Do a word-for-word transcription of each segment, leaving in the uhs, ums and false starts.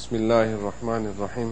Bismillahir Rahmanir Rahim.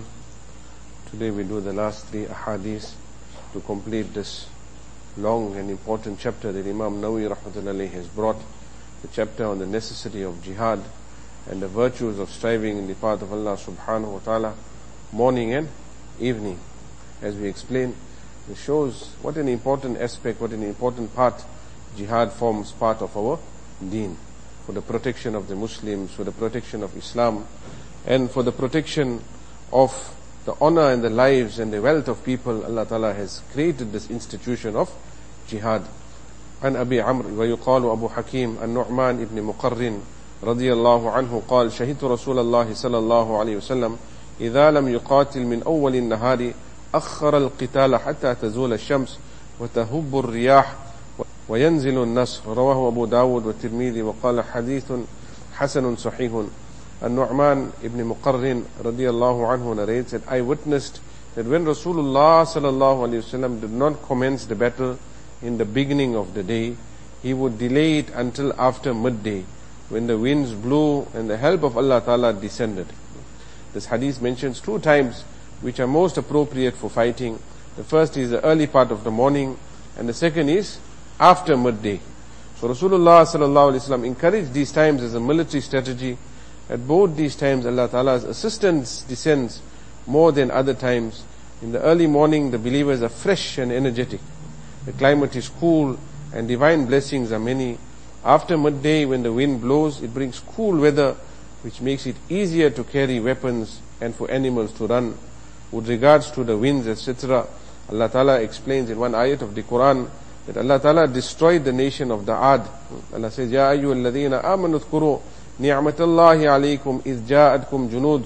Today we do the last three ahadith to complete this long and important chapter that Imam Nawawi rahmatullahi has brought, the chapter on the necessity of jihad and the virtues of striving in the path of Allah subhanahu wa ta'ala, morning and evening. As we explained, it shows what an important aspect, what an important part jihad forms part of our deen, for the protection of the Muslims, for the protection of Islam, and for the protection of the honor and the lives and the wealth of people. Allah Ta'ala has created this institution of jihad. عن أبي عمرو ويقال أبو حكيم النعمان ابن مقرن رضي الله عنه قال شهدت رسول الله صلى الله عليه وسلم إذا لم يقاتل من أول النهار أخر القتال حتى تزول الشمس وتهب الرياح وينزل النصر. رواه أبو داود والترمذي وقال حديث حسن صحيح. An-Nu'man ibn Muqarrin radiyallahu anhu narrates that I witnessed that when Rasulullah sallallahu alayhi wasallam did not commence the battle in the beginning of the day, he would delay it until after midday, when the winds blew and the help of Allah Ta'ala descended. This hadith mentions two times which are most appropriate for fighting. The first is the early part of the morning, and the second is after midday. So Rasulullah sallallahu alayhi wasallam encouraged these times as a military strategy. At both these times, Allah Ta'ala's assistance descends more than other times. In the early morning, the believers are fresh and energetic. The climate is cool and divine blessings are many. After midday, when the wind blows, it brings cool weather, which makes it easier to carry weapons and for animals to run. With regards to the winds, et cetera, Allah Ta'ala explains in one ayat of the Quran that Allah Ta'ala destroyed the nation of the Ad. Allah says, Ya ayyuhalladhina amanu dhkuru نعمة الله عليكم إذ جاءتكم جنود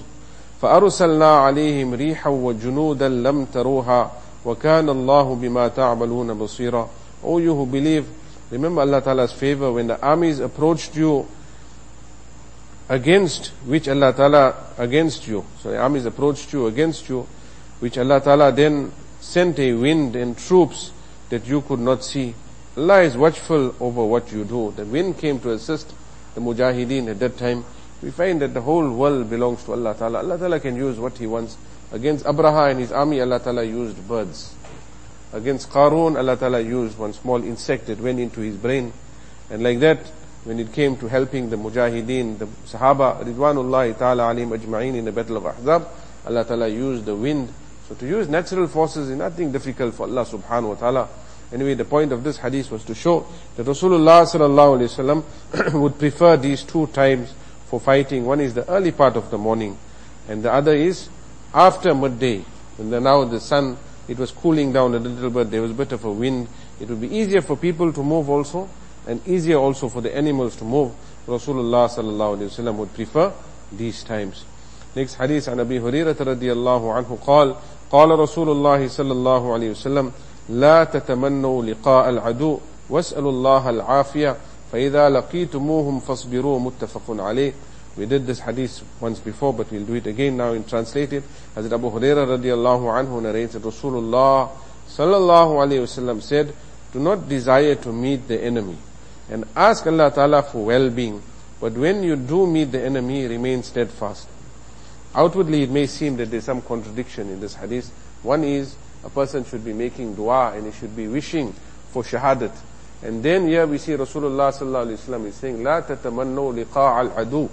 فأرسلنا عليهم ريحا وجنودا لم تروها وكان الله بما تعملون بصيرا. O you who believe, remember Allah Ta'ala's favor when the armies approached you against which Allah Ta'ala against you. So the armies approached you against you, which Allah Ta'ala then sent a wind and troops that you could not see. Allah is watchful over what you do. The wind came to assist the Mujahideen at that time. We find that the whole world belongs to Allah Ta'ala. Allah Ta'ala can use what He wants. Against Abraha and his army, Allah Ta'ala used birds. Against Qarun, Allah Ta'ala used one small insect that went into his brain. And like that, when it came to helping the Mujahideen, the Sahaba, Ridwanullahi Ta'ala alayhim ajma'in in the battle of Ahzab, Allah Ta'ala used the wind. So to use natural forces is nothing difficult for Allah Subhanahu wa Ta'ala. Anyway, the point of this hadith was to show that Rasulullah sallallahu alaihi wasallam would prefer these two times for fighting. One is the early part of the morning, and the other is after midday. When the, now the sun, it was cooling down a little bit, there was a bit of a wind. It would be easier for people to move also, and easier also for the animals to move. Rasulullah sallallahu alaihi wasallam would prefer these times. Next hadith, an Abi Hurairah radiyallahu anhu قال قال رسول الله صلى الله عليه وسلم لا تتمنوا لقاء العدو واسألوا الله العافية فإذا لقيتموهم فاصبروا متفق عليه. We did this hadith once before, but we'll do it again now in translated. Hazrat Abu Hurairah radiyallahu anhu narrates that Rasulullah sallallahu alayhi wasallam said, do not desire to meet the enemy and ask Allah Ta'ala for well-being, but when you do meet the enemy, remain steadfast. Outwardly it may seem that there's some contradiction in this hadith. One is, a person should be making dua and he should be wishing for shahadat. And then here we see Rasulullah sallallahu alaihi wasallam is saying, La tatamannu liqa' al-adu.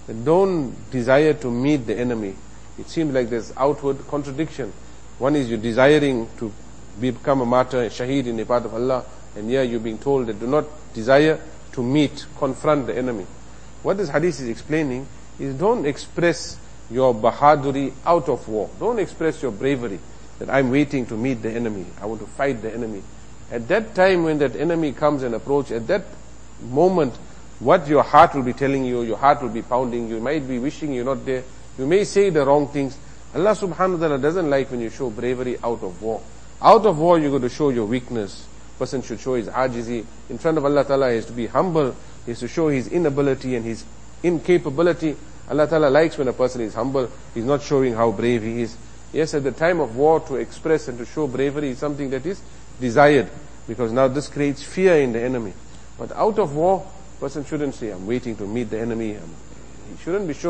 Don't desire to meet the enemy. It seems like there's outward contradiction. One is you're desiring to become a martyr, a shaheed in the path of Allah, and here you're being told that do not desire to meet, confront the enemy. What this hadith is explaining is don't express your bahaduri out of war. Don't express your bravery that I'm waiting to meet the enemy. I want to fight the enemy. At that time when that enemy comes and approach, at that moment, what your heart will be telling you, your heart will be pounding, you might be wishing you're not there. You may say the wrong things. Allah subhanahu wa ta'ala doesn't like when you show bravery out of war. Out of war, you're going to show your weakness. Person should show his ajizi. In front of Allah Ta'ala, he has to be humble. He has to show his inability and his incapability. Allah Ta'ala likes when a person is humble. He's not showing how brave he is. Yes, at the time of war, to express and to show bravery is something that is desired, because now this creates fear in the enemy. But out of war, person shouldn't say, I'm waiting to meet the enemy. He shouldn't be showing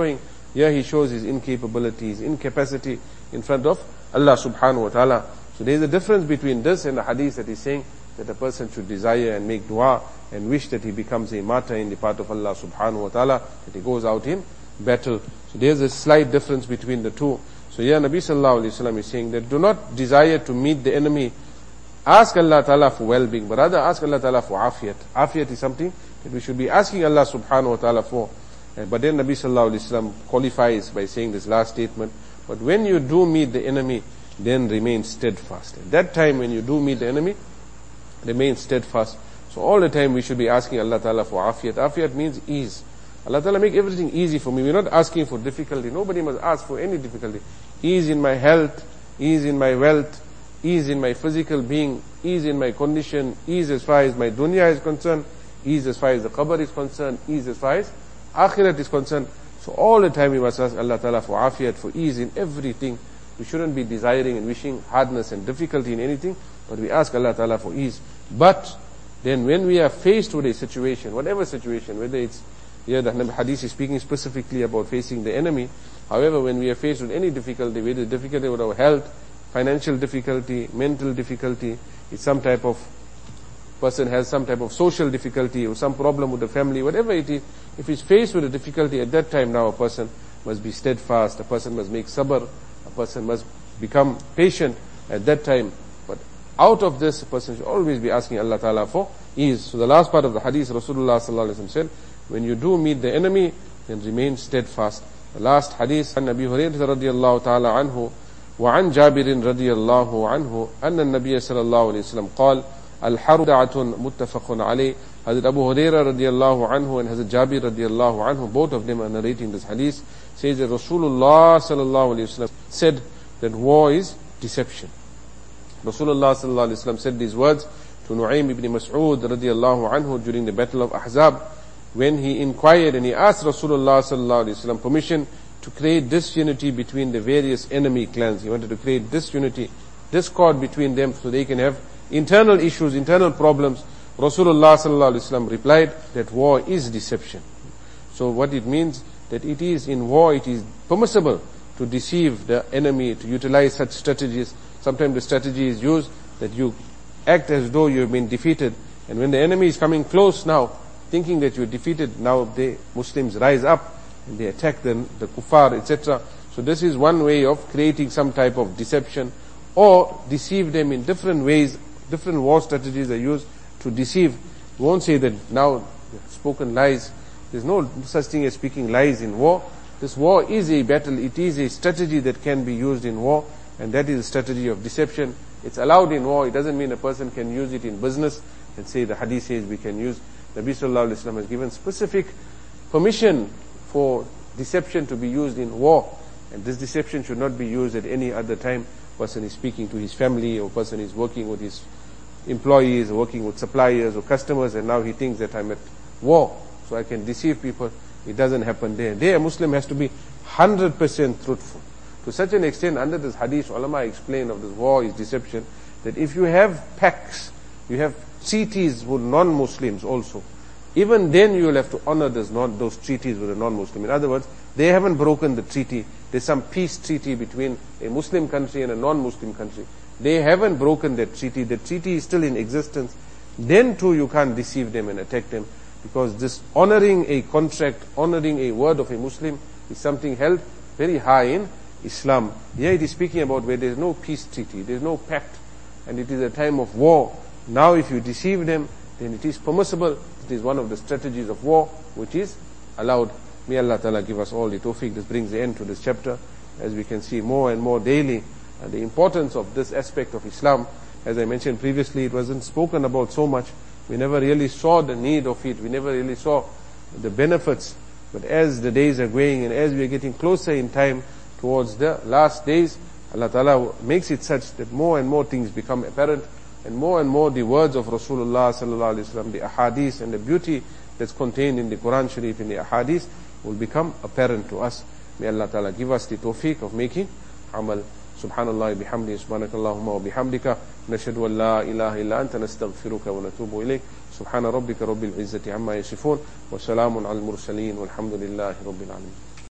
Here he shows his incapability, his incapacity in front of Allah subhanahu wa ta'ala. So there is a difference between this and the hadith that is saying that a person should desire and make dua and wish that he becomes a martyr in the path of Allah subhanahu wa ta'ala, that he goes out in battle. So there's a slight difference between the two. So here Nabi sallallahu alayhi wa sallam is saying that do not desire to meet the enemy. Ask Allah ta'ala for well-being, but rather ask Allah ta'ala for afiyat. Afiyat is something that we should be asking Allah subhanahu wa ta'ala for. But then Nabi sallallahu alayhi wa sallam qualifies by saying this last statement, but when you do meet the enemy, then remain steadfast. At that time when you do meet the enemy, remain steadfast. So all the time we should be asking Allah ta'ala for afiyat. Afiyat means ease. Allah ta'ala make everything easy for me. We're not asking for difficulty. Nobody must ask for any difficulty. Ease in my health, ease in my wealth, ease in my physical being, ease in my condition, ease as far as my dunya is concerned, ease as far as the qabr is concerned, ease as far as akhirat is concerned. So all the time we must ask Allah ta'ala for afiyat, for ease in everything. We shouldn't be desiring and wishing hardness and difficulty in anything, but we ask Allah ta'ala for ease. But then when we are faced with a situation, whatever situation, whether it's, here the hadith is speaking specifically about facing the enemy. However, when we are faced with any difficulty, whether it's difficulty with our health, financial difficulty, mental difficulty, it's some type of, person has some type of social difficulty or some problem with the family, whatever it is, if he's faced with a difficulty at that time, now a person must be steadfast, a person must make sabr, a person must become patient at that time. But out of this, a person should always be asking Allah Ta'ala for ease. So the last part of the hadith, Rasulullah Sallallahu Alaihi Wasallam said, when you do meet the enemy, then remain steadfast. The last hadith, عن أبي هريرة رضي الله تعالى عنه وعن جابر رضي الله عنه أن النبي صلى الله عليه وسلم قال الحرب بدعة متفق عليه. Hazrat Abu Hurairah radiallahu anhu and Hazrat Jabir radiallahu anhu, both of them are narrating this hadith, says that Rasulullah sallallahu alayhi wasallam said that war is deception. Rasulullah sallallahu alayhi wasallam said these words to Nu'aym ibn Mas'ud radiallahu anhu during the battle of Ahzab, when he inquired and he asked Rasulullah sallallahu alayhi wasallam permission to create disunity between the various enemy clans. He wanted to create disunity, discord between them so they can have internal issues, internal problems. Rasulullah sallallahu alaihi wasallam replied that war is deception. So what it means, that it is in war, it is permissible to deceive the enemy, to utilize such strategies. Sometimes the strategy is used that you act as though you have been defeated, and when the enemy is coming close now, thinking that you are defeated, now the Muslims rise up and they attack the, the kuffar, et cetera. So this is one way of creating some type of deception, or deceive them in different ways. Different war strategies are used to deceive. We won't say that now spoken lies. There's no such thing as speaking lies in war. This war is a battle. It is a strategy that can be used in war, and that is a strategy of deception. It's allowed in war. It doesn't mean a person can use it in business and say the hadith says we can use. Nabi sallallahu alaihi wasallam has given specific permission for deception to be used in war, and this deception should not be used at any other time. Person is speaking to his family, or person is working with his employees, or working with suppliers or customers, and now he thinks that I'm at war, so I can deceive people. It doesn't happen there. There, a Muslim has to be one hundred percent truthful. To such an extent, under this hadith, ulama explain of this war is deception, that if you have pacts, you have treaties with non-Muslims also, even then you will have to honor this, not those treaties with a non-Muslim. In other words, they haven't broken the treaty. There's some peace treaty between a Muslim country and a non-Muslim country. They haven't broken that treaty. The treaty is still in existence. Then too you can't deceive them and attack them, because this honoring a contract, honoring a word of a Muslim is something held very high in Islam. Here it is speaking about where there is no peace treaty, there is no pact, and it is a time of war. Now if you deceive them, then it is permissible. It is one of the strategies of war which is allowed. May Allah Ta'ala give us all the tawfiq. This brings the end to this chapter. As we can see more and more daily, uh, the importance of this aspect of Islam. As I mentioned previously, it wasn't spoken about so much. We never really saw the need of it. We never really saw the benefits. But as the days are going, and as we are getting closer in time towards the last days, Allah Ta'ala makes it such that more and more things become apparent, and more and more the words of Rasulullah Sallallahu Alaihi Wasallam, the ahadith and the beauty that's contained in the Quran Sharif and the ahadith will become apparent to us. May Allah Ta'ala give us the tawfiq of making amal. Subhanallah bihamdi, subhanakallahumma wa bihamdika, nashhadu an la ilaha illa anta, nastaghfiruka wa natubu ilayk. Subhana rabbika rabbil izzati amma yasifun, wa salamun al mursaleen, walhamdulillahi rabbil alamin.